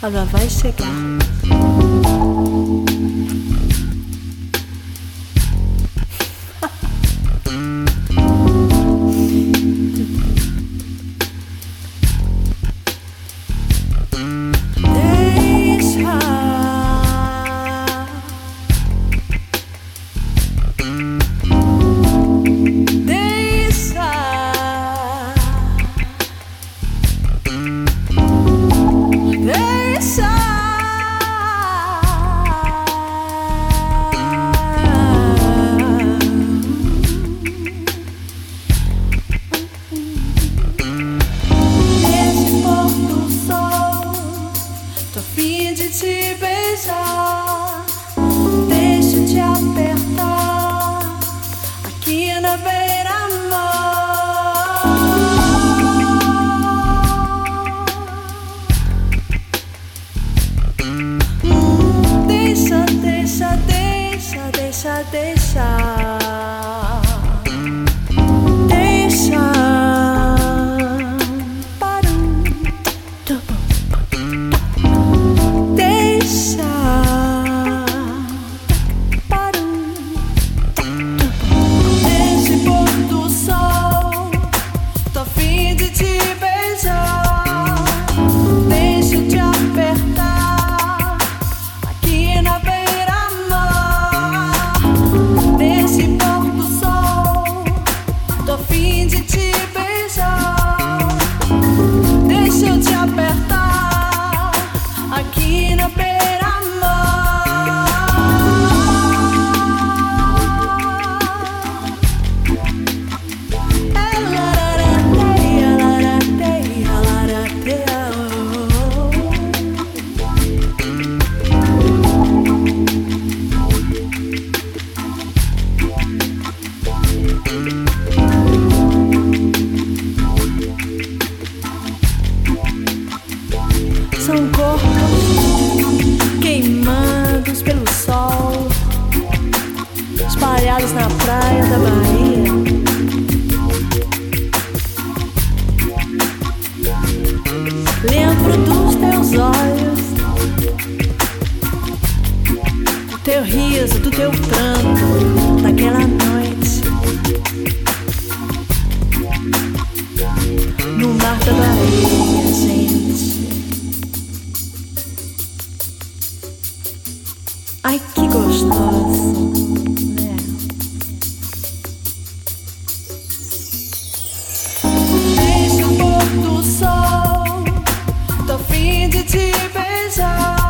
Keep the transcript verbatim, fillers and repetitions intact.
ela vai chegar. Te beijar, deixa eu te apertar aqui na beira-mar. Hum, deixa, deixa, deixa, deixa, deixa, deixa. São corpos queimados pelo sol, espalhados na praia da Bahia. Lembro dos teus olhos, do teu riso, do teu pranto, daquela noite no mar da Bahia, gente. Ai, que gostoso, né? Deixa o pôr do sol, tô a fim de te beijar.